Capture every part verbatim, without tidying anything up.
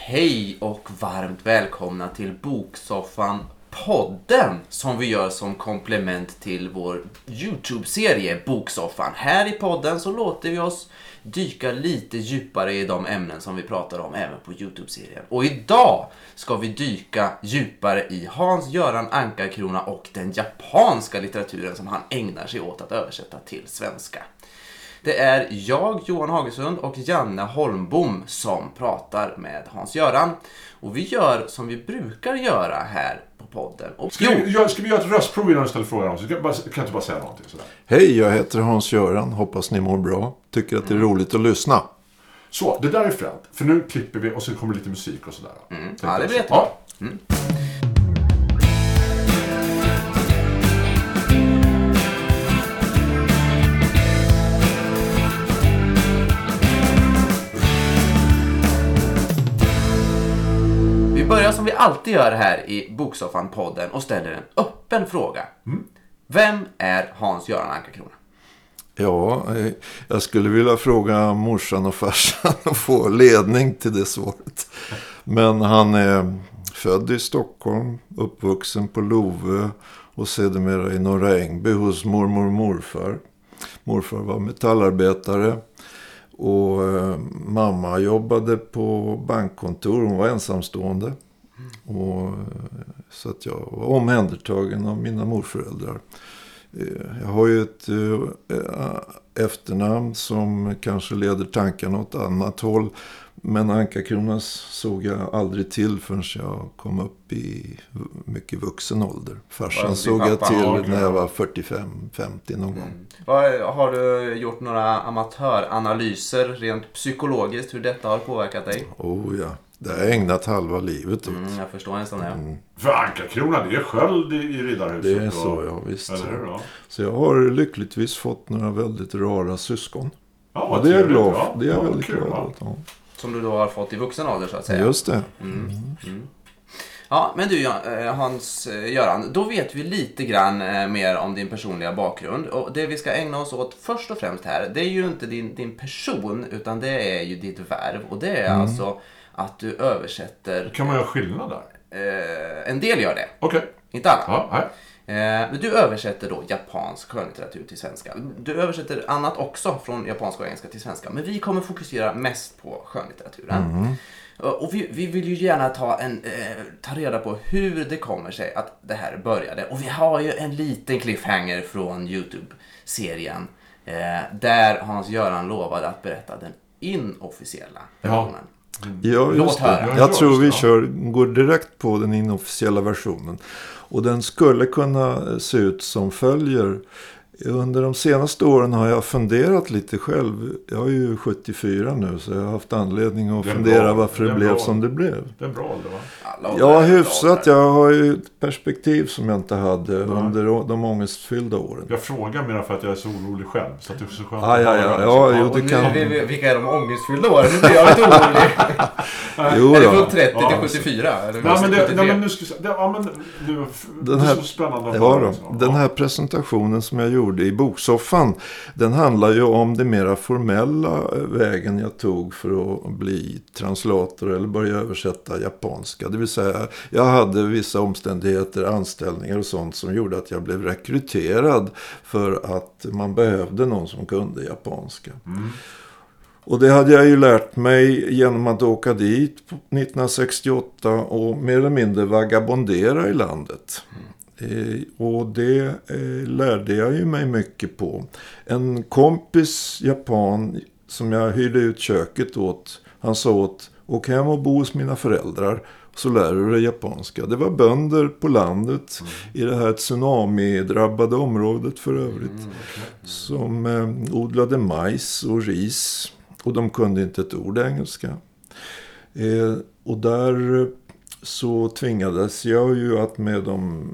Hej och varmt välkomna till Boksoffan-podden som vi gör som komplement till vår YouTube-serie Boksoffan. Här i podden så låter vi oss dyka lite djupare i de ämnen som vi pratar om även på YouTube-serien. Och idag ska vi dyka djupare i Hans-Göran Ankarkrona och den japanska litteraturen som han ägnar sig åt att översätta till svenska. Det är jag, Johan Hagesund, och Janne Holmbom som pratar med Hans-Göran. Och vi gör som vi brukar göra här på podden. Och ska, vi, gör, ska vi göra ett röstprov innan vi ställer frågan? Så kan jag inte bara säga någonting sådär. Hej, jag heter Hans-Göran. Hoppas ni mår bra. Tycker att det är mm. roligt att lyssna. Så, det där är fränt. För nu klipper vi och så kommer lite musik och sådär. Mm. Ja, det blir jättebra. Ja. Mm. Vi börjar som vi alltid gör här i Boksoffan-podden och ställer en öppen fråga. Mm. Vem är Hans-Göran Ankarkrona? Ja, jag skulle vilja fråga morsan och farsan och få ledning till det svaret. Men han är född i Stockholm, uppvuxen på Lovö och sedermera i Norra Ängby hos mormor och morfar. Morfar var metallarbetare. Och eh, mamma jobbade på bankkontor, hon var ensamstående. Mm. Och, så att jag var omhändertagen av mina morföräldrar. Eh, jag har ju ett eh, efternamn som kanske leder tankarna åt annat håll. Men Ankarkronas såg jag aldrig till förrän jag kom upp i mycket vuxen ålder. Farsan såg jag till när jag var fyrtiofem femtio någon gång. Mm. Har du gjort några amatöranalyser rent psykologiskt hur detta har påverkat dig? Oh ja, det har jag ägnat halva livet åt. Mm, jag förstår nästan det. Mm. För Ankarkrona, det är sköld i, i Riddarhuset. Det är så, och, ja visst. Eller, så jag har lyckligtvis fått några väldigt rara syskon. Ja, och det är jag glad ja. Det är jag ja, väldigt kul, glad åt. Ja. Som du då har fått i vuxen ålder så att säga. Just det. Mm. Mm. Ja, men du Hans-Göran, då vet vi lite grann mer om din personliga bakgrund. Och det vi ska ägna oss åt först och främst här, det är ju inte din, din person utan det är ju ditt värv. Och det är mm. alltså att du översätter... Kan man göra skillnad där? Eh, en del gör det. Okej. Okay. Inte alla. Ja, nej. Men du översätter då japansk skönlitteratur till svenska. Du översätter annat också från japanska och engelska till svenska. Men vi kommer fokusera mest på skönlitteraturen. Mm. Och vi, vi vill ju gärna ta, en, eh, ta reda på hur det kommer sig att det här började. Och vi har ju en liten cliffhanger från YouTube-serien. Eh, där Hans-Göran lovade att berätta den inofficiella versionen. Ja. Ja, just det. Jag, jag tror vi kör, går direkt på den inofficiella versionen. Och den skulle kunna se ut som följer. Under de senaste åren har jag funderat lite själv. Jag är ju sjuttiofyra nu så jag har haft anledning att fundera bra, varför det, det blev bra. Som det blev. Det är bra ålder va? Ja, hyfsat. Jag har ju ett perspektiv som jag inte hade Nej. under de ångestfyllda åren. Jag frågar mer för att jag är så orolig själv. Så att det är så skönt ah, ja, ja, ja, ja, jo, det kan... nu, vilka är de ångestfyllda åren? Nu blir jag lite orolig. Jo, är det från trettio ja, till sjuttiofyra? Eller nej, men det, nej, men nu ska det, ja, men nu, den här, det är så spännande. Ja, då, ja. Den här presentationen som jag gjorde i Boksoffan, den handlar ju om det mera formella vägen jag tog för att bli translator eller börja översätta japanska. Det vill säga, jag hade vissa omständigheter, anställningar och sånt som gjorde att jag blev rekryterad för att man behövde någon som kunde japanska. Mm. Och det hade jag ju lärt mig genom att åka dit nittonhundrasextioåtta och mer eller mindre vagabondera i landet. Mm. Eh, och det eh, lärde jag ju mig mycket på. En kompis japan som jag hyrde ut köket åt, han sa åt, åk hem och bo hos mina föräldrar så lär du dig japanska. Det var bönder på landet mm. i det här tsunami-drabbade området för övrigt mm, okay. som eh, odlade majs och ris och de kunde inte ett ord engelska. Eh, och där så tvingades jag ju att med de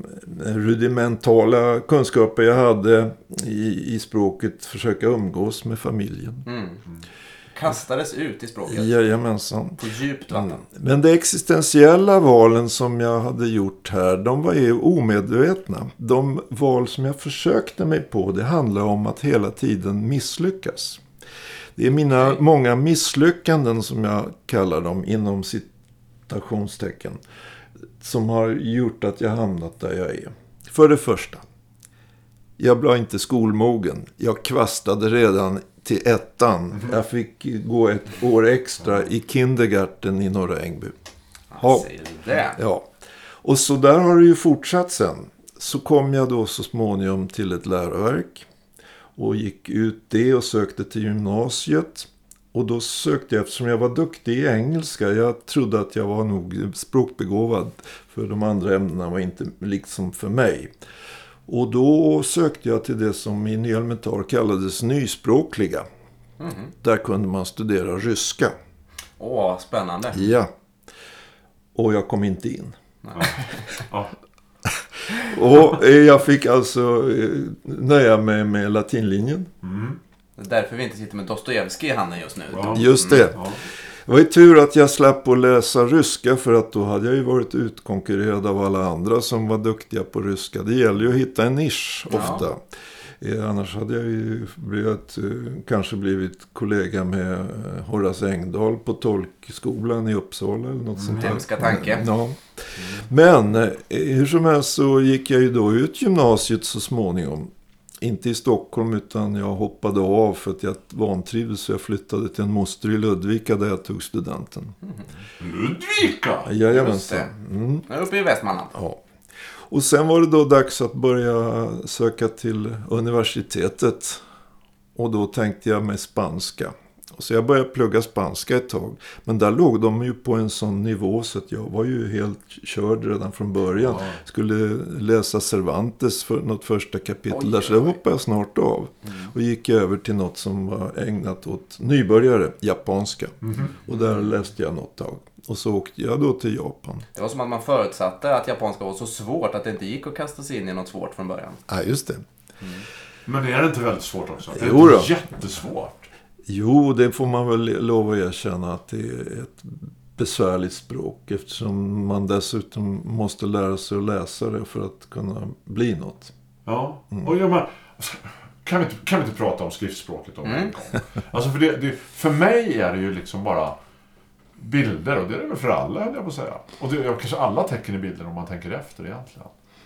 rudimentala kunskaper jag hade i, i språket försöka umgås med familjen. Mm. Kastades ut i språket. Jajamensan. På djupt vatten. Mm. Men de existentiella valen som jag hade gjort här, de var ju omedvetna. De val som jag försökte mig på, det handlar om att hela tiden misslyckas. Det är mina många misslyckanden som jag kallar dem inom sitt citationstecken, som har gjort att jag hamnat där jag är. För det första, jag blev inte skolmogen. Jag kvastade redan till ettan. Mm. Jag fick gå ett år extra i kindergarten i Norra Ängby. Ja, det. Ja. Och så där har det ju fortsatt sen. Så kom jag då så småningom till ett läroverk och gick ut det och sökte till gymnasiet. Och då sökte jag, eftersom jag var duktig i engelska, jag trodde att jag var nog språkbegåvad, för de andra ämnena var inte liksom för mig. Och då sökte jag till det som i Nyelementar kallades nyspråkliga. Mm. Där kunde man studera ryska. Åh, spännande. Ja. Och jag kom inte in. Ja. Och jag fick alltså nöja mig med latinlinjen. Mm. Det är därför vi inte sitter med Dostojevskij i handen just nu. Ja. Just det. Ja. Det var ju tur att jag slapp att läsa ryska, för att då hade jag ju varit utkonkurrerad av alla andra som var duktiga på ryska. Det gäller ju att hitta en nisch ofta. Ja. Eh, annars hade jag ju blivit, eh, kanske blivit kollega med eh, Horace Engdahl på tolkskolan i Uppsala eller något sånt där. Hemska tanke. Ja. Mm. Men eh, hur som helst så gick jag ju då ut gymnasiet så småningom. Inte i Stockholm, utan jag hoppade av för att jag vantrivdes, så jag flyttade till en moster i Ludvika där jag tog studenten. Mm. Ludvika? Jajamensan. Mm. Jag är uppe i Västmanland. Ja. Och sen var det då dags att börja söka till universitetet. Och då tänkte jag med spanska. Så jag började plugga spanska ett tag. Men där låg de ju på en sån nivå så att jag var ju helt körd redan från början. Ja. Skulle läsa Cervantes för något första kapitel. Oj, där, så det hoppade jag snart av. Mm. Och gick över till något som var ägnat åt nybörjare, japanska. Mm. Och där läste jag något tag. Och så åkte jag då till Japan. Det var som att man förutsatte att japanska var så svårt att det inte gick att kasta sig in i något svårt från början. Ja, just det. Mm. Men är det inte väldigt svårt också? Det är jo då. Jättesvårt. Jo, det får man väl lov att erkänna att det är ett besvärligt språk, eftersom man dessutom måste lära sig att läsa det för att kunna bli något. Ja, mm. och jag men, kan, vi inte, kan vi inte prata om skriftspråket om mm. en gång? Alltså för, det, det, för mig är det ju liksom bara bilder, och det är det väl för alla, höll jag på att säga. Och det är kanske alla tecken i bilden om man tänker efter egentligen.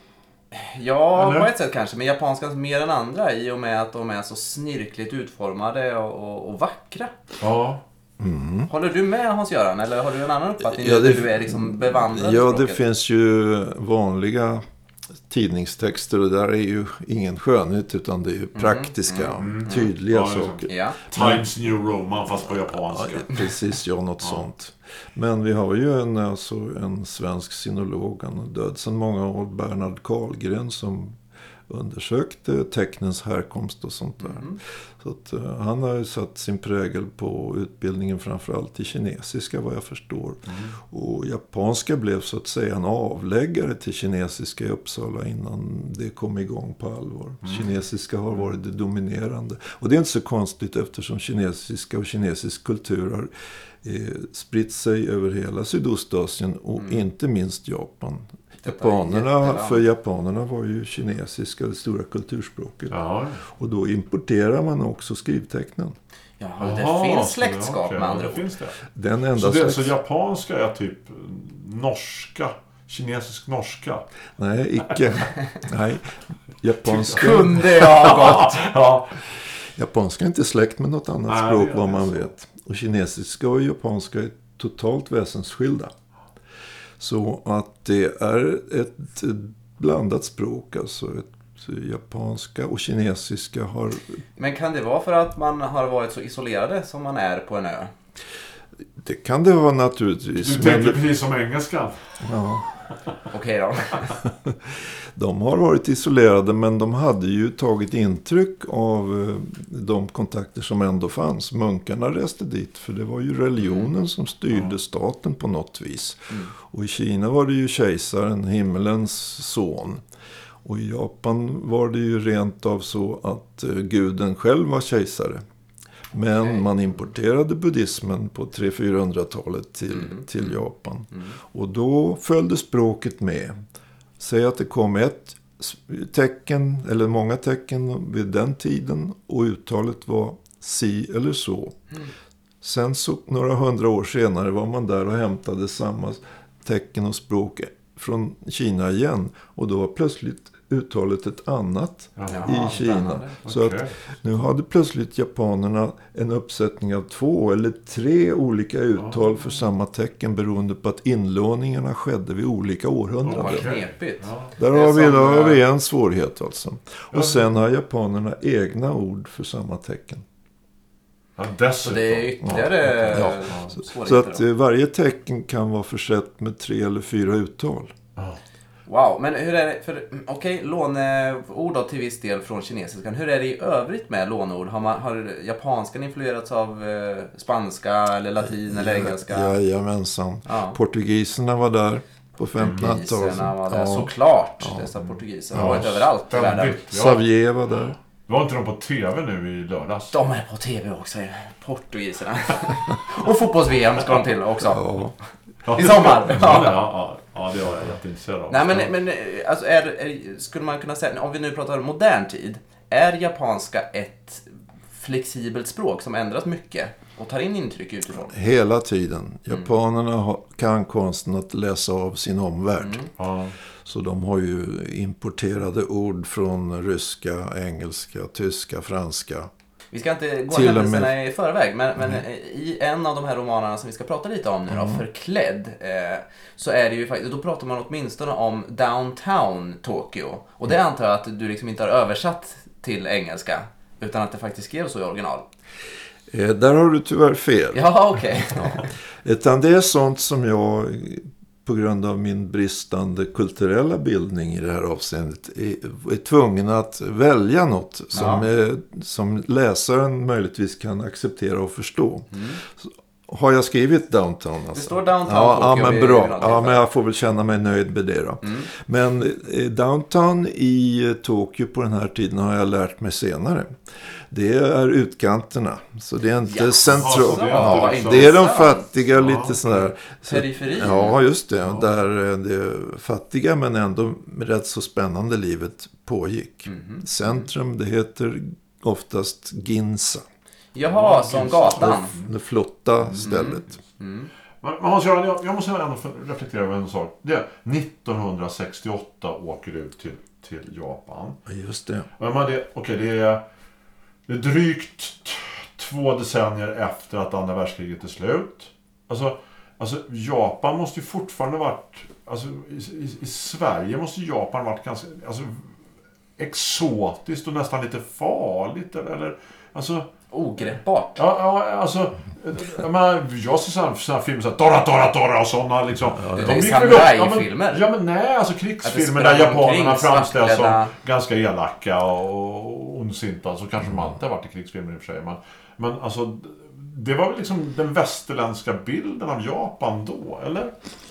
Ja, eller? På ett sätt kanske, men japanskans mer än andra i och med att de är så snirkligt utformade och, och, och vackra. Ja. Mm. Håller du med, Hans-Göran, eller har du en annan uppfattning? Ja, det, du är liksom bevandrad? Ja, det finns ju vanliga tidningstexter, och där är ju ingen skönhet, utan det är ju praktiska, mm, mm, tydliga ja, saker. Ja. Times New Roman fast på japanska. Ja, precis, ja, något ja. sånt. Men vi har ju en, alltså, en svensk sinolog, han är död sedan många år, Bernhard Karlgren, som undersökte tecknens härkomst och sånt där. Mm. Så att, uh, han har ju satt sin prägel på utbildningen, framförallt i kinesiska vad jag förstår. Mm. Och japanska blev så att säga en avläggare till kinesiska i Uppsala innan det kom igång på allvar. Mm. Kinesiska har varit det dominerande. Och det är inte så konstigt, eftersom kinesiska och kinesisk kultur har eh, spritt sig över hela Sydostasien och mm. inte minst Japan. Japanerna, för japanerna var ju kinesiska det stora kulturspråket. Ja. Och då importerar man också skrivtecknen. Ja, det Aha, finns släktskap det, med andra ord. Finns det. Den enda så, det, släkt... så japanska är typ norska, kinesisk norska? Nej, icke. Nej, japanska... Kunde jag ha gått. Ja. Japanska är inte släkt med något annat Nej, språk vad man vet. Och kinesiska och japanska är totalt väsensskilda. Så att det är ett blandat språk, alltså ett japanska och kinesiska har... Men kan det vara för att man har varit så isolerade som man är på en ö? Det kan det vara naturligtvis. Du tänker men... precis som engelska. Ja. Okej då. De har varit isolerade, men de hade ju tagit intryck av de kontakter som ändå fanns. Munkarna reste dit, för det var ju religionen som styrde staten på något vis. Mm. Och i Kina var det ju kejsaren, himmelens son. Och i Japan var det ju rent av så att guden själv var kejsare. Men okay. man importerade buddhismen på tre till fyrahundratalet till, mm. till Japan. Mm. Och då följde språket med. Säg att det kom ett tecken eller många tecken vid den tiden och uttalet var si eller så. Mm. Sen så några hundra år senare var man där och hämtade samma tecken och språk från Kina igen. Och då var plötsligt uttalet ett annat Jaha, i Kina. spännande. Så Okej. att nu hade plötsligt japanerna en uppsättning av två eller tre olika uttal för samma tecken beroende på att inlåningarna skedde vid olika århundraden. Vad Okej. knepigt. Ja. Där Det är har vi, som, där har eh, vi en svårighet alltså. Ja. Och sen har japanerna egna ord för samma tecken. Ja, Så dessutom. det är ytterligare Ja. ja. svårigheter. Så att då. eh, varje tecken kan vara försett med tre eller fyra uttal. Ja. Wow, men hur är det, för okej, låneord då till viss del från kinesiskan. Hur är det i övrigt med låneord? Har, man, har japanskan influerats av eh, spanska eller latin eller engelska? Jajamensan. Ja. Portugiserna var där på femtonhundratalet. Portugiserna var där, Ja. såklart. Dessa portugiser har Ja, varit överallt i världen. ständigt. Ja. Xavier var där. Var inte de på tv nu i lördags? De är på tv också, portugiserna. Och fotbolls-V M ska de till också. Ja. Ja, I sommar. Ja, ja, ja, ja, det var jag jätteintresserad av. Nej, men, men alltså är, är, skulle man kunna säga, om vi nu pratar om modern tid, är japanska ett flexibelt språk som ändras mycket och tar in intryck utifrån? Hela tiden. Japanerna har, kan konsten att läsa av sin omvärld. Mm. Ja. Så de har ju importerade ord från ryska, engelska, tyska, franska. Vi ska inte gå Till och händelserna med- i förväg, men, men i en av de här romanerna som vi ska prata lite om nu då, Förklädd, eh, så är det ju faktiskt, då pratar man åtminstone om downtown Tokyo. Och det antar jag att du liksom inte har översatt till engelska, utan att det faktiskt skrevs så i original. Eh, där har du tyvärr fel. Ja, okej. Utan det är sånt som jag på grund av min bristande kulturella bildning i det här avseendet är, är tvungen att välja något som, Ja. är, som läsaren möjligtvis kan acceptera och förstå. Mm. Så, har jag skrivit downtown? Alltså? Det står downtown ja, ja, Tokyo men i bra. originaltexten. Ja, men jag får väl känna mig nöjd med det då. Mm. Men eh, downtown i eh, Tokyo på den här tiden har jag lärt mig senare. Det är utkanterna. Så det är inte Jaså, centralt. det är Ja, inte det är de sant. fattiga, Ja, lite sådär. Så, Periferin. ja, just det. Där eh, det fattiga men ändå rätt så spännande livet pågick. Mhm. Centrum, det heter oftast Ginza. Jaha, som gatan. Det flotta stället. Mm. Men men Hans-Göran, jag, jag måste ändå för- reflektera över en sak. Det är nittonhundrasextioåtta åker du ut till, till Japan. Ja, just det. Och man det, okej, det, är, det är drygt t- två decennier efter att andra världskriget är slut. Alltså, alltså Japan måste ju fortfarande varit... Alltså, i, i, I Sverige måste Japan varit ganska alltså, exotiskt och nästan lite farligt. Eller, eller alltså... Ogreppbart. Ja, ja, alltså... Jag, menar, jag ser sådana, sådana filmer som Tora, Tora, Tora och sådana liksom. Ja, Det ja. är gick väl upp- samurajfilmer. Ja, men, ja, men nej, alltså Att krigsfilmer det där sprang japanerna omkring framställs som svartklädda- ganska elaka och ondsinta. Så kanske man inte har varit i krigsfilmer i och för sig. Men, men alltså, det var väl liksom den västerländska bilden av Japan då, eller?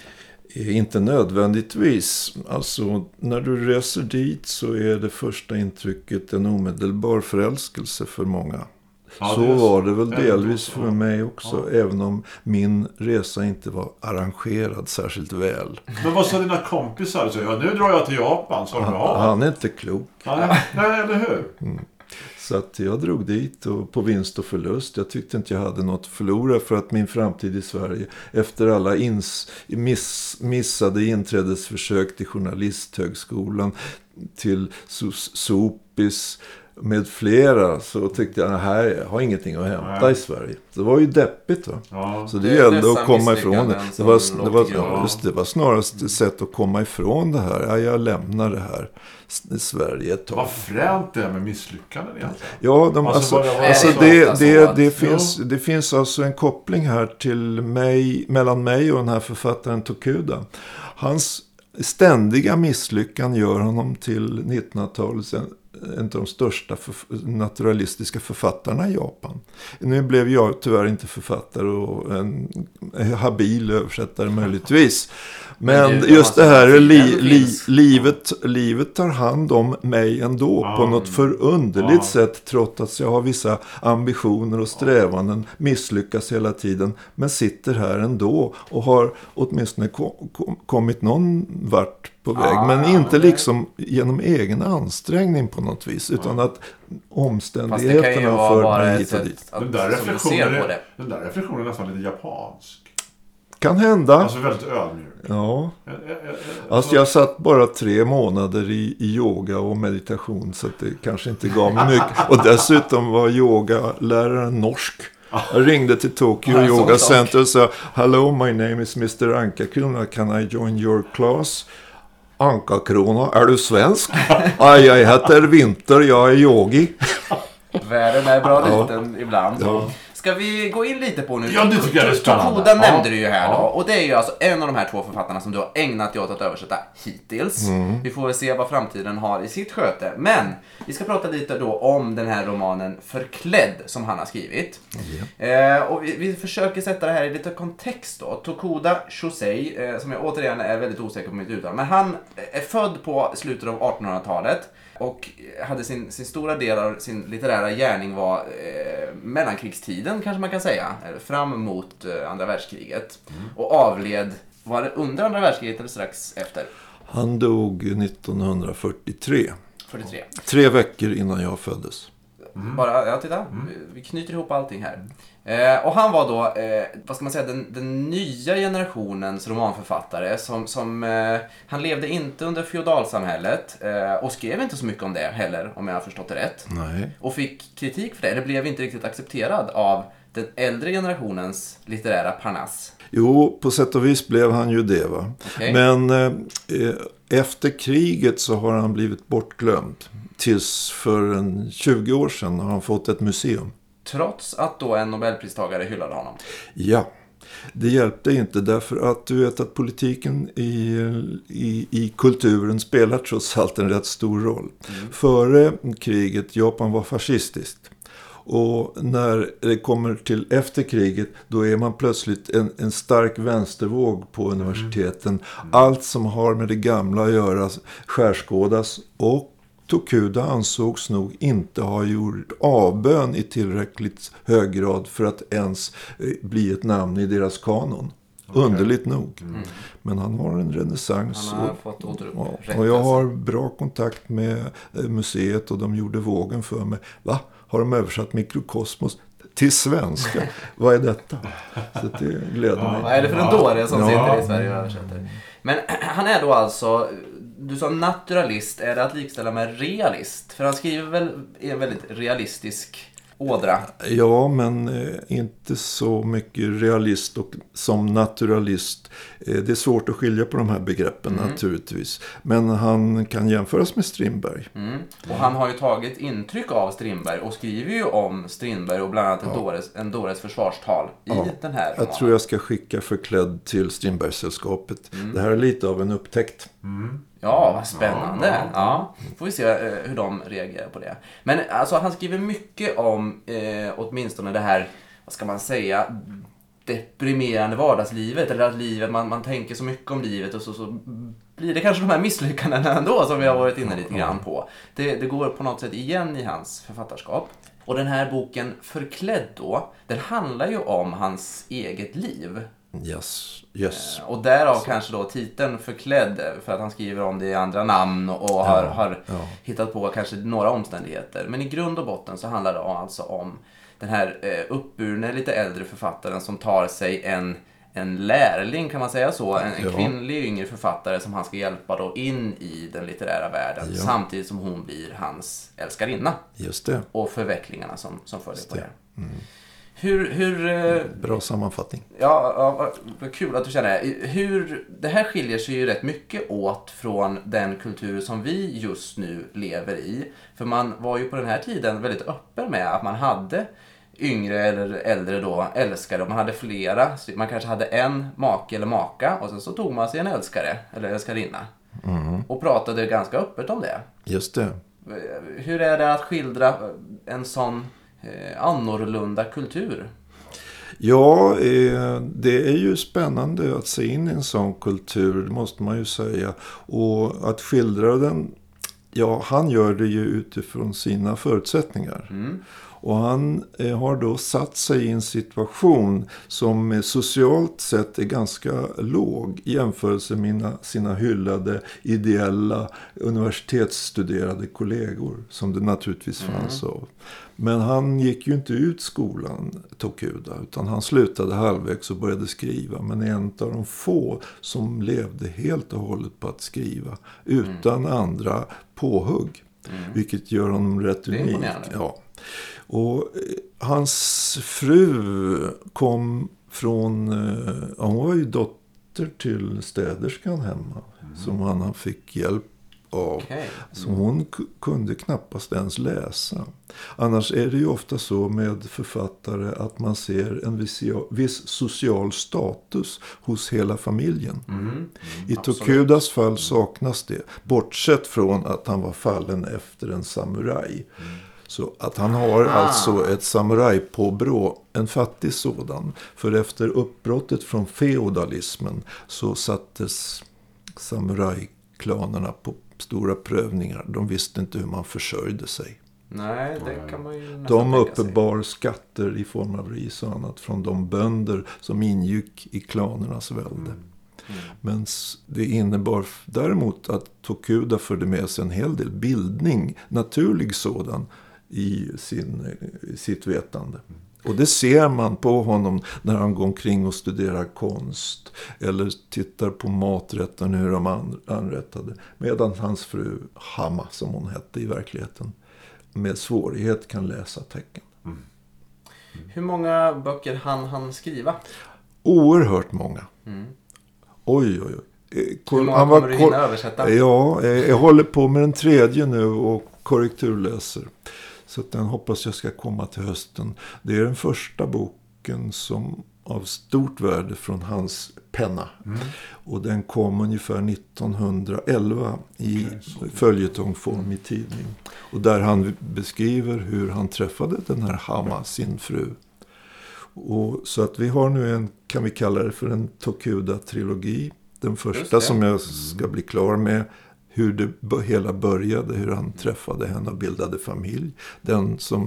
Inte nödvändigtvis. Alltså, när du reser dit så är det första intrycket en omedelbar förälskelse för många. Ja, så det är- var det väl det är delvis så. för mig också. Även om min resa inte var arrangerad särskilt väl. Men vad sa dina kompisar? Så, ja, nu drar jag till Japan, så de Han, ja. han är inte klok. Nej, nej, eller hur? Så att jag drog dit och på vinst och förlust. Jag tyckte inte jag hade något att förlora för att min framtid i Sverige efter alla ins, miss, missade inträdesförsök till journalisthögskolan, till S- Sopis med flera, så tyckte jag att jag har ingenting att hämta Nej. i Sverige. Det var ju deppigt, va? Ja. Så det, Det är gällde dessa att komma ifrån det. misslyckanden Det som var, det, var, låg till grund. ja, just, det var snarast ett sätt att komma ifrån det här. Ja, jag lämnar det här S- Sverige ett tag. Vad fränt det är med misslyckanden egentligen. Ja, de, Alltså, alltså, vad- alltså, vad- det, alltså, det, att- det, jo. finns, det finns alltså en koppling här till mig, mellan mig och den här författaren Tokuda. Hans ständiga misslyckanden gör honom till nittonhundratalets en, en av de största förf- naturalistiska författarna i Japan. Nu blev jag tyvärr inte författare och en, en habil översättare möjligtvis. Men, Men du, just jag det måste här säga är att li, tiden li, finns. livet, livet tar hand om mig ändå Ja. på något förunderligt Ja. sätt, trots att jag har vissa ambitioner och strävanden, misslyckas hela tiden, men sitter här ändå och har åtminstone kom, kom, kommit någon vart på väg. Ah, men inte liksom genom egen ansträngning på något vis. Utan att omständigheterna för mig hit och dit. Den där reflektionen är, den där reflektionen är nästan lite japansk. Kan hända. Alltså väldigt ödmjuk. Ja. Alltså jag satt bara tre månader i, i yoga och meditation. Så att det kanske inte gav mig mycket. Och dessutom var yogaläraren norsk. Jag ringde till Tokyo Yoga Center och sa: Hello, my name is mister Anka-Krona. Can I join your class? Anka-Krona, är du svensk? Aj, jag heter Vinter, jag är yogi. Världen är bra ja. liten ibland. Ja. Ska vi gå in lite på nu? Ja, det tycker jag är spännande. Tokuda nämnde du ju här ja. då. Och det är ju alltså en av de här två författarna som du har ägnat dig åt att översätta hittills. Mm. Vi får väl se vad framtiden har i sitt sköte. Men vi ska prata lite då om den här romanen Förklädd som han har skrivit. Mm. Eh, och vi, vi försöker sätta det här i lite kontext då. Tokuda Shosei, eh, som jag återigen är väldigt osäker på mitt uttal. Men han är född på slutet av artonhundratalet. Och hade sin, sin stora del av sin litterära gärning var eh, mellankrigstiden kanske man kan säga. Fram mot eh, andra världskriget. Mm. Och avled, var det under andra världskriget eller strax efter? Han dog nittonhundrafyrtiotre. fyrtiotre. Tre veckor innan jag föddes. Mm. Bara, ja titta, mm. vi, vi knyter ihop allting här. Eh, och han var då, eh, vad ska man säga, den, den nya generationens romanförfattare som, som eh, han levde inte under feodalsamhället eh, och skrev inte så mycket om det heller, om jag har förstått det rätt. Nej. Och fick kritik för det, det blev inte riktigt accepterad av den äldre generationens litterära parnass. Jo, på sätt och vis blev han ju det va. Okay. Men eh, efter kriget så har han blivit bortglömd. Tills för en tjugo år sedan har han fått ett museum. Trots att då en Nobelpristagare hyllade honom? Ja, det hjälpte inte därför att du vet att politiken i, i, i kulturen spelar trots allt en rätt stor roll. Mm. Före kriget, Japan var fascistiskt. Och när det kommer till efter kriget, då är man plötsligt en, en stark vänstervåg på universiteten. Mm. Mm. Allt som har med det gamla att göra skärskådas, och Tokuda ansågs nog inte ha gjort avbön i tillräckligt hög grad för att ens bli ett namn i deras kanon. Okay. Underligt nog. Mm. Men han har en renässans. Han har och, fått och, och jag har bra kontakt med museet och de gjorde vågen för mig. Va? Har de översatt Mikrokosmos till svenska? Vad är detta? Så det gläder mig. Vad är det för en dåre som ja. sitter i Sverige och översätter? Men han är då alltså, du sa naturalist, är det att likställa med realist? För han skriver väl i en väldigt realistisk ådra. Ja, men eh, inte så mycket realist och som naturalist. Eh, det är svårt att skilja på de här begreppen mm. naturligtvis. Men han kan jämföras med Strindberg. Mm. Och han har ju tagit intryck av Strindberg och skriver ju om Strindberg och bland annat ja. en, dåres, en dåres försvarstal i ja. den här romanen. Jag tror jag ska skicka Förklädd till Strindbergssällskapet. Mm. Det här är lite av en upptäckt. Mm. Ja, vad spännande. Ja, får vi se eh, hur de reagerar på det. Men alltså han skriver mycket om eh, åtminstone det här, vad ska man säga, deprimerande vardagslivet. Eller att livet, man, man tänker så mycket om livet och så, så blir det kanske de här misslyckandena ändå som vi har varit inne lite grann på. Det, det går på något sätt igen i hans författarskap. Och den här boken Förklädd då, den handlar ju om hans eget liv. Yes, yes. Och därav så. Kanske då titeln Förklädd, för att han skriver om det i andra namn och har, ja, har ja. hittat på kanske några omständigheter. Men i grund och botten så handlar det alltså om den här eh, uppburne, lite äldre författaren som tar sig en, en lärling, kan man säga så, en, en ja. kvinnlig yngre författare som han ska hjälpa då in i den litterära världen, ja. samtidigt som hon blir hans älskarinna. Just det. Och förvecklingarna som, som följer på det. Mm. Hur, hur, Bra sammanfattning. Ja, ja, vad kul att du känner det. Hur, det här skiljer sig ju rätt mycket åt från den kultur som vi just nu lever i. För man var ju på den här tiden väldigt öppen med att man hade yngre eller äldre då älskare. Man hade flera. Man kanske hade en make eller maka och sen så tog man sig en älskare eller älskarinna. Mm. Och pratade ganska öppet om det. Just det. Hur är det att skildra en sån Eh, annorlunda kultur? Ja, eh, det är ju spännande att se in i en sån kultur, måste man ju säga. Och att skildra den, ja, han gör det ju utifrån sina förutsättningar. Mm. Och han eh, har då satt sig i en situation som eh, socialt sett är ganska låg i jämförelse med mina, sina hyllade ideella universitetsstuderade kollegor, som det naturligtvis Mm. fanns av. Men han gick ju inte ut skolan, Tokuda, utan han slutade halvvägs och började skriva. Men är en av de få som levde helt och hållet på att skriva utan mm. andra påhugg. Mm. Vilket gör honom rätt unik. Ja. Och eh, hans fru kom från, eh, hon var ju dotter till städerskan hemma. Mm. Som han fick hjälp av. Okay. Mm. Så hon k- kunde knappast ens läsa. Annars är det ju ofta så med författare att man ser en viss, viss social status hos hela familjen. Mm. Mm. I Tokudas fall saknas det. Bortsett från att han var fallen efter en samuraj. Mm. Så att han har ah. alltså ett samurajpåbrå, en fattig sådan. För efter uppbrottet från feodalismen så sattes samurajklanerna på stora prövningar. De visste inte hur man försörjde sig. Nej, det kan man ju nästan De uppenbar skatter i form av ris och annat från de bönder som ingick i klanernas välde. Mm. Mm. Men det innebar däremot att Tokuda förde med sig en hel del bildning, naturlig sådan, i, sin, i sitt vetande. Mm. Och det ser man på honom när han går omkring och studerar konst. Eller tittar på maträtten, hur de an, anrättade. Medan hans fru Hama, som hon hette i verkligheten, med svårighet kan läsa tecken. Mm. Mm. Hur många böcker hann han skriva? Oerhört många. Mm. Oj, oj, oj. Hur många han var, kommer du hinna översätta? Ja, jag håller på med den tredje nu och korrekturläser. Så att den hoppas jag ska komma till hösten. Det är den första boken som av stort värde från hans penna. Mm. Och den kom ungefär nittonhundraelva i okay, följetongform i tidning. Och där han beskriver hur han träffade den här Hama, sin fru. Och så att vi har nu en, kan vi kalla det för en Tokuda-trilogi. Den första som jag ska bli klar med. Hur det hela började, hur han träffade henne och bildade familj. Den som,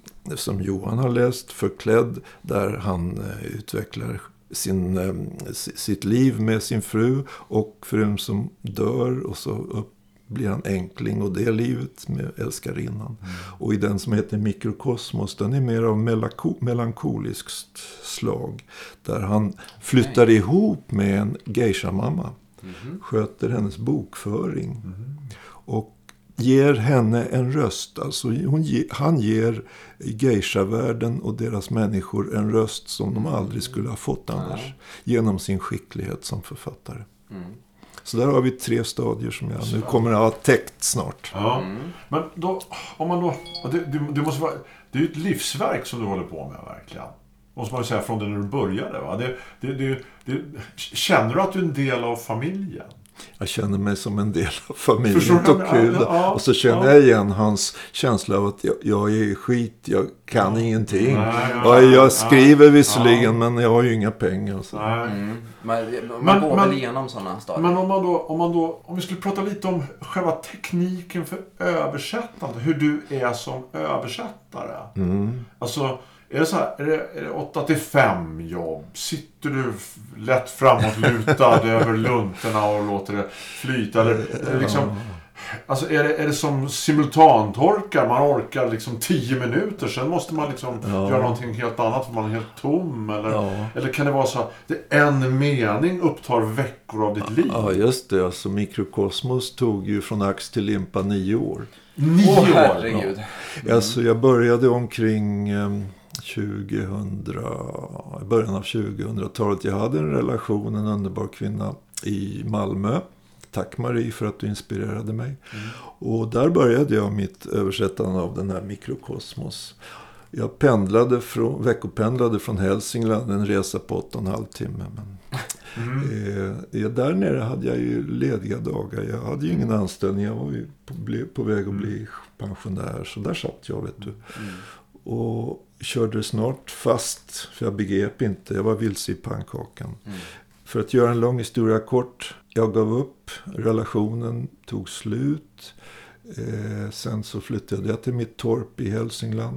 som Johan har läst, Förklädd, där han eh, utvecklar sin, eh, sitt liv med sin fru och frun som dör och så upp, blir han enkling och det livet med älskarinnan. Mm. Och i den som heter Mikrokosmos, den är mer av melanko- melankoliskt slag. Där han flyttar Nej. ihop med en geisha-mamma. Mm-hmm. Sköter hennes bokföring mm-hmm. och ger henne en röst. Alltså hon ge, han ger geisha-världen och deras människor en röst som de aldrig skulle ha fått annars. Mm. Genom sin skicklighet som författare. Mm. Så där har vi tre stadier som jag nu kommer att ha täckt snart. Ja. Mm. Men då, om man då, det, det, det måste vara, det är ju ett livsverk som du håller på med verkligen. Måste man ju säga från det när du började. Va? Det, det, det, det, känner du att du är en del av familjen? Jag känner mig som en del av familjen Tokuda. Ja, och så känner ja. jag igen hans känsla av att jag, jag är skit, jag kan ingenting. Nej, ja, ja, jag skriver nej, visserligen ja. men jag har ju inga pengar. Så. Mm. Man, man går men, väl igenom sådana stadier. Men om, man då, om, man då, om vi skulle prata lite om själva tekniken för översättande. Hur du är som översättare. Mm. Alltså... Är det så här, är det, är det åtta till fem jobb? Sitter du lätt framåtlutad över luntorna och låter det flyta? Eller, är det liksom, alltså är det, är det som simultantorkar? Man orkar liksom tio minuter, sen måste man liksom ja. göra någonting helt annat för man är helt tom. Eller, ja. eller kan det vara så att det en mening upptar veckor av ditt liv? Ja, just det. Alltså, Mikrokosmos tog ju från ax till limpa nio år. Nio Åh, år? herregud. Mm. Alltså, jag började omkring... Um, tjugohundra, i början av tjugohundratalet. Jag hade en relation, en underbar kvinna i Malmö. Tack Marie för att du inspirerade mig. Mm. Och där började jag mitt översättande av den här Mikrokosmos. Jag pendlade från, veckopendlade från Hälsingland, en resa på åtta och en halv timme. Men, mm. eh, där nere hade jag ju lediga dagar. Jag hade ju ingen anställning, jag var ju på, ble, på väg att bli pensionär. Så där satt jag, vet du. Mm. Och körde snart fast, för jag begrep inte. Jag var vilse i pannkakan. Mm. För att göra en lång historia kort. Jag gav upp. Relationen tog slut. Eh, sen så flyttade jag till mitt torp i Hälsingland.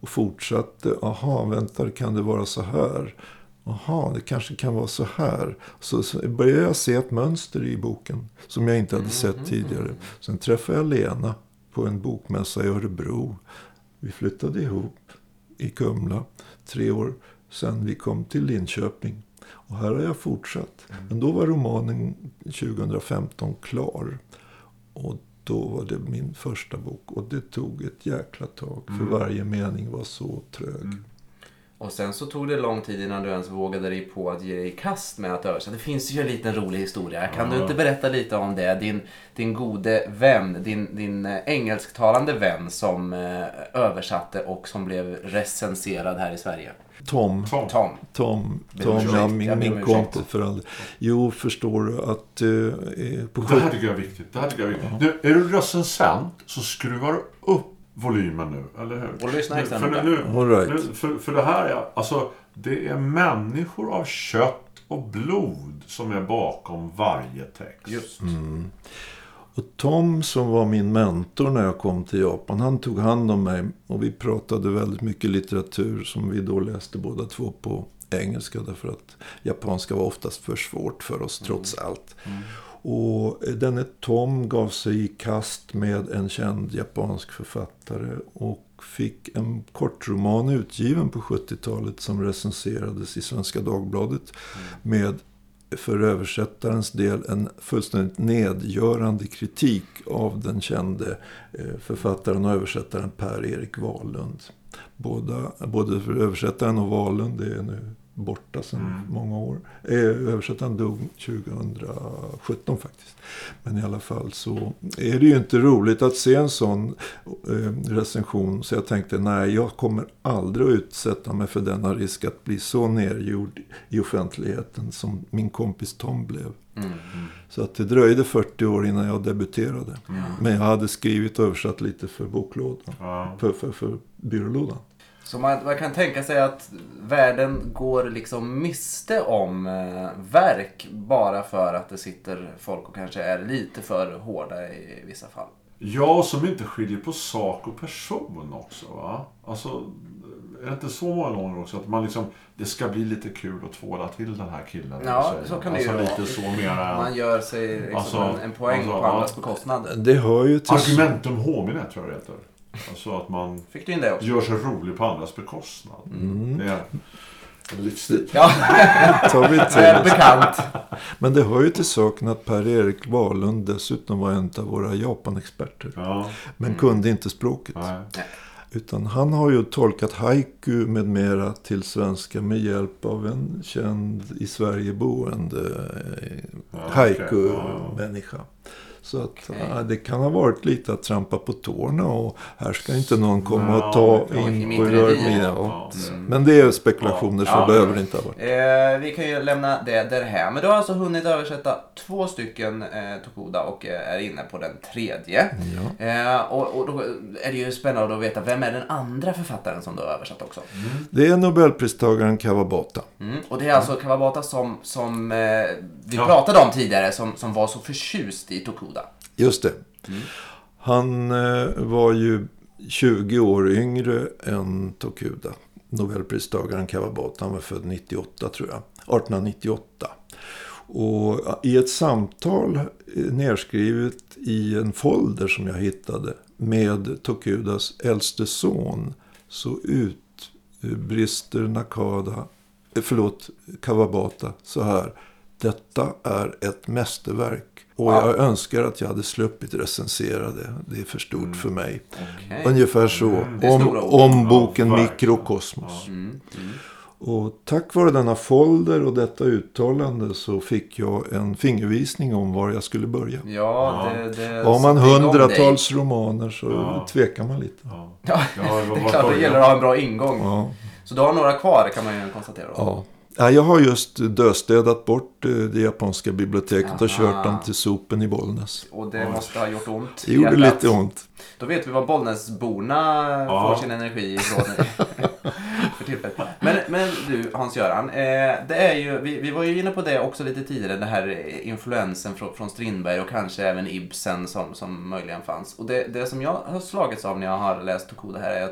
Och fortsatte, aha, vänta, kan det vara så här? Aha, det kanske kan vara så här. Så, så började jag se ett mönster i boken som jag inte hade sett tidigare. Sen träffade jag Lena på en bokmässa i Örebro. Vi flyttade ihop i Kumla tre år sedan vi kom till Linköping. Och här har jag fortsatt. Men då var romanen tjugohundrafemton klar. Och då var det min första bok. Och det tog ett jäkla tag. För varje mening var så trög. Mm. Och sen så tog det lång tid innan du ens vågade dig på att ge dig i kast med att översätta. Det finns ju en liten rolig historia. Kan ja. du inte berätta lite om det? Din, din gode vän, din, din engelsktalande vän som översatte och som blev recenserad här i Sverige. Tom. Tom. Tom. Tom, Tom ja, min, min kompis för all... Jo, förstår du att... Uh, på det här tycker jag är viktigt. Det här tycker jag är viktigt. Uh-huh. Nu, är du recensent så skruvar du upp volymen nu, eller hur? Och lyssna extra för, nu, right. nu, för, för det här är, alltså, det är människor av kött och blod som är bakom varje text. Just. Mm. Och Tom som var min mentor när jag kom till Japan, han tog hand om mig och vi pratade väldigt mycket litteratur som vi då läste båda två på engelska därför att japanska var oftast för svårt för oss mm. trots allt. Mm. Och denne Tom gav sig i kast med en känd japansk författare och fick en kortroman utgiven på sjuttiotalet som recenserades i Svenska Dagbladet mm. med för översättarens del en fullständigt nedgörande kritik av den kände författaren och översättaren Per-Erik Wahlund. Båda, både för översättaren och Wahlund, det är nu borta sedan mm. många år. Översättaren dog tjugohundrasjutton faktiskt. Men i alla fall så är det ju inte roligt att se en sån eh, recension. Så jag tänkte, nej, jag kommer aldrig att utsätta mig för denna risk att bli så nergjord i offentligheten som min kompis Tom blev. Mm. Mm. Så att det dröjde fyrtio år innan jag debuterade. Mm. Men jag hade skrivit och översatt lite för boklådan. Mm. För, för, för byrålådan. Så man, man kan tänka sig att världen går liksom miste om eh, verk bara för att det sitter folk och kanske är lite för hårda i vissa fall. Ja, som inte skiljer på sak och person också, va? Alltså, är det inte så många gånger också att man liksom, det ska bli lite kul att tvåla till den här killen? Ja, så kan det alltså, ju lite vara. Så mera, man gör sig liksom alltså, en, en poäng alltså, på andras bekostnad. Det hör ju till... Argumentum homine tror jag det heter. Alltså att man Fick du in det också? Gör sig rolig på andras bekostnad. Mm. Det är en livsstil. Ja, det är bekant. Men det hör ju till saken att Per-Erik Wahlund dessutom var en av våra Japan-experter. Ja. Men mm. kunde inte språket. Nej. Utan han har ju tolkat haiku med mera till svenska med hjälp av en känd i Sverige boende ja, haiku-människa. Okay. Så att okay. ja, det kan ha varit lite att trampa på tårna och här ska inte någon komma ja, och ta in på rörmina. Ja. Mm. Men det är spekulationer ja. så ja. behöver det inte ha varit. Eh, vi kan ju lämna det där här. Men du har alltså hunnit översätta två stycken eh, Tokuda och eh, är inne på den tredje. Ja. Eh, och, och då är det ju spännande att veta vem är den andra författaren som du har översatt också. Mm. Det är Nobelpristagaren Kawabata. Mm. Och det är alltså Kawabata som, som eh, vi ja. pratade om tidigare som, som var så förtjust i Tokuda. Just det. Mm. Han eh, var ju tjugo år yngre än Tokuda. Nobelpristagaren Kawabata, han var född nittioåtta tror jag. arton nittioåtta. Och i ett samtal nedskrivet i en folder som jag hittade med Tokudas äldste son så utbrister Nakada, förlåt, Kawabata så här: detta är ett mästerverk. Och jag ja. önskar att jag hade sluppit recensera det. Det är för stort mm. för mig. Okay. Ungefär så. Mm. Om, om boken ja, Mikrokosmos. Ja. Mm. Mm. Och tack vare denna folder och detta uttalande så fick jag en fingervisning om var jag skulle börja. Ja, det, det har man hundratals romaner så ja. tvekar man lite. Ja, ja det är klart det gäller att ha en bra ingång. Ja. Så du har några kvar kan man ju konstatera. Ja. Ja, jag har just döstädat bort det japanska biblioteket Aha. och kört dem till sopen i Bollnäs. Och det måste ha gjort ont. Det gjorde lite ont. Då vet vi vad Bollnäsborna ja. får sin energi ifrån för tillfället. Men, men du Hans-Göran, eh, det är ju, vi, vi var ju inne på det också lite tidigare, den här influensen från, från Strindberg och kanske även Ibsen som, som möjligen fanns. Och det, det som jag har slagits av när jag har läst Tokuda här är att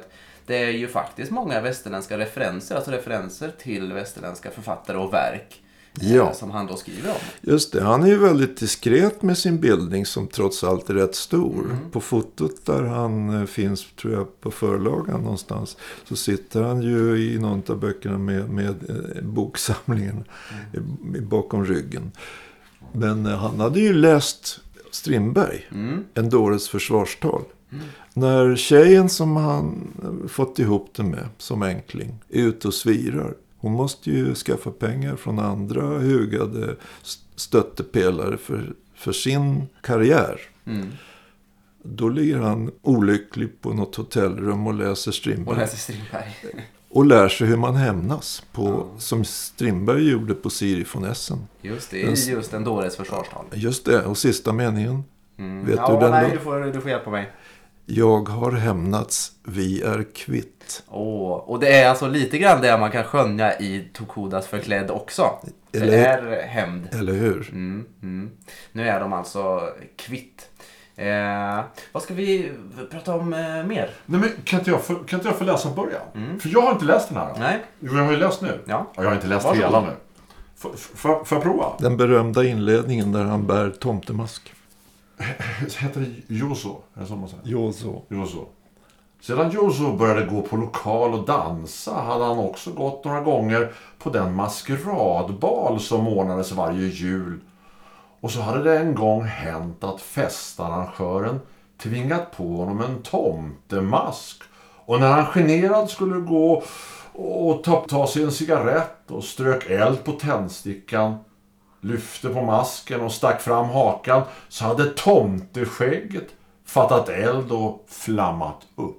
det är ju faktiskt många västerländska referenser, alltså referenser till västerländska författare och verk. Ja. Som han då skriver om. Just det, han är ju väldigt diskret med sin bildning som trots allt är rätt stor. Mm. På fotot där han finns, tror jag, på förlagan någonstans, så sitter han ju i någon av böckerna med, med boksamlingen mm. bakom ryggen. Men han hade ju läst Strindberg, mm. En dåres försvarstal. Mm. När tjejen som han fått ihop det med som enkling är ute och svirar. Hon måste ju skaffa pengar från andra hugade stöttepelare för, för sin karriär. Mm. Då ligger han olycklig på något hotellrum och läser Strindberg. Och läser Strindberg. Och lär sig hur man hämnas. På, ja. Som Strindberg gjorde på Siri von Essen. Just det, den, just en dåres försvarstal. Just det, och sista meningen. Mm. Vet ja, du den nej, då? Du får, du får hjälpa mig. Jag har hämnats, vi är kvitt. Åh, och det är alltså lite grann det man kan skönja i Tokudas förklädd också. Eller, det är hämnd. Eller hur? Mm, mm. Nu är de alltså kvitt. Eh, vad ska vi prata om eh, mer? Nej, men kan inte jag få, kan inte jag få läsa början? Mm. För jag har inte läst den här. Då. Nej. Jo, jag har ju läst nu. Ja. Jag har inte läst Varsågod. Hela nu. Får jag prova? Den berömda inledningen där han bär tomtemask. Heter det Jozo? Är det så man säger? Jozo. Jozo. Sedan Jozo började gå på lokal och dansa hade han också gått några gånger på den maskeradbal som ordnades varje jul. Och så hade det en gång hänt att festarrangören tvingat på honom en tomtemask. Och när han generad skulle gå och ta, ta sig en cigarett och strök eld på tändstickan, lyfte på masken och stack fram hakan, så hade tomteskägget fattat eld och flammat upp.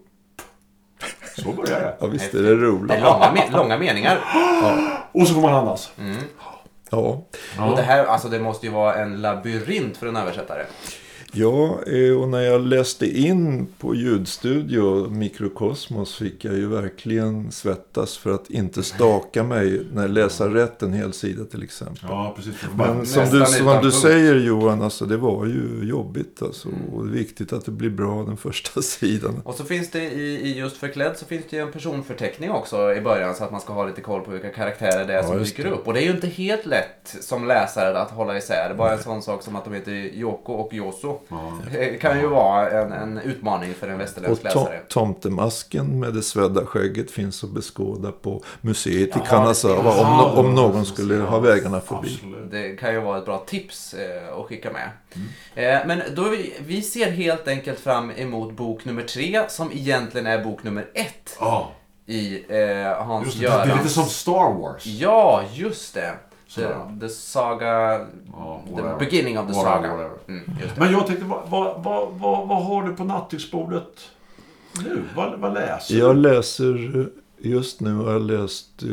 Så börjar det. Ja, visst är det roligt. Det är långa, långa meningar. Ja. Och så får man andas. Mm. Ja. Och det här, alltså det måste ju vara en labyrint för en översättare. Ja, och när jag läste in på ljudstudio Mikrokosmos fick jag ju verkligen svettas för att inte staka mig när jag läser rätt en hel sida till exempel. Ja, precis. Men som du, som du säger Johan, alltså, det var ju jobbigt alltså, och det är viktigt att det blir bra den första sidan. Och så finns det i, i just förklädd så finns det ju en personförteckning också i början så att man ska ha lite koll på vilka karaktärer det är som ja, dyker upp. Och det är ju inte helt lätt som läsare att hålla isär. Bara en sån sak som att de heter Yoko och Yoso. Ja. Det kan ju vara en, en utmaning för en västerländsk läsare. Och tomtemasken med det svedda skägget finns att beskåda på museet i Kanazawa om, om någon skulle ha vägarna förbi. Absolut. Det kan ju vara ett bra tips eh, att skicka med. Mm. Eh, men då vi, vi ser helt enkelt fram emot bok nummer tre som egentligen är bok nummer ett oh. i eh, Hans just det, Görans. Det är lite som Star Wars. Ja, just det. The, the saga, oh, the beginning of the whatever, saga. Whatever. Mm, men jag tänkte, vad, vad, vad, vad har du på nattduksbordet nu? Vad, vad läser du? Jag läser, just nu har jag läst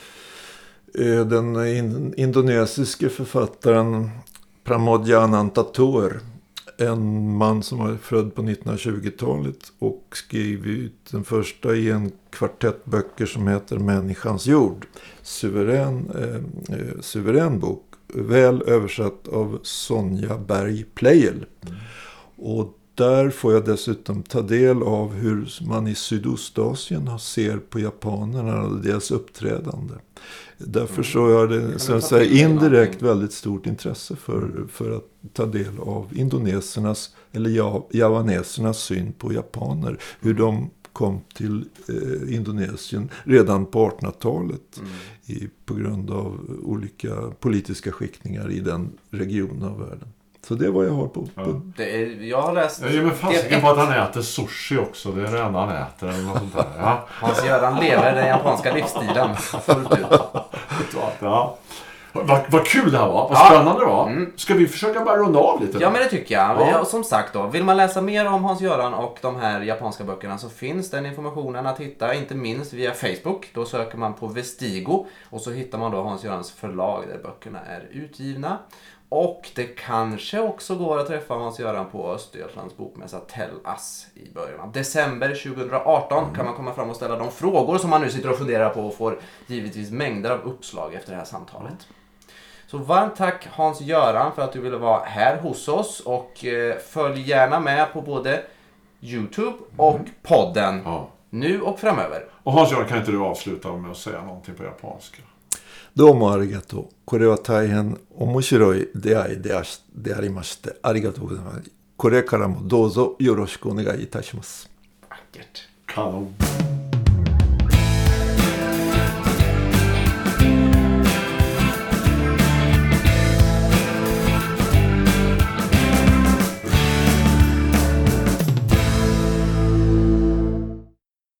uh, den in, indonesiske författaren Pramodja Anantatur. En man som var född på nittonhundratjugotalet och skrivit den första i en kvartett böcker som heter Människans jord. Suverän, eh, eh, suverän bok, väl översatt av Sonja Berg Pleijel. Mm. Och där får jag dessutom ta del av hur man i Sydostasien ser på japanerna och deras uppträdande. Därför mm. så är det så att säga, indirekt väldigt stort intresse för, för att ta del av indonesernas eller jav, javanesernas syn på japaner. Hur de kom till eh, Indonesien redan på artonhundratalet mm. i, på grund av olika politiska skiktningar i den regionen av världen. Så det är vad jag har på. Ja. på. Det är, jag har läst... Jag är med fasiken på att han äter sushi också. Det är det enda han äter. Eller något sånt där. Ja. Hans Göran lever den japanska livsstilen fullt ut. Ja. Vad, vad kul det här var. Vad spännande det var. Mm. Ska vi försöka bara runda av lite? Ja, men det tycker jag. Ja. Ja, som sagt då, vill man läsa mer om Hans Göran och de här japanska böckerna så finns den informationen att hitta, inte minst via Facebook. Då söker man på Vestigo och så hittar man då Hans Görans förlag där böckerna är utgivna. Och det kanske också går att träffa Hans Göran på Östergötlands bokmässa Tell Us i början av december tjugoarton. Mm. Kan man komma fram och ställa de frågor som man nu sitter och funderar på och får givetvis mängder av uppslag efter det här samtalet. Mm. Så varmt tack Hans Göran för att du ville vara här hos oss och eh, följ gärna med på både YouTube och mm. podden. Ja. Nu och framöver. Och Hans-Göran, kan inte du avsluta med att säga någonting på japanska? どうもありがとう。これは大変面白い出会いであし、でありまして、ありがとうございます。これからもどうぞよろしくお願いいたします。 Vackert. Kanon.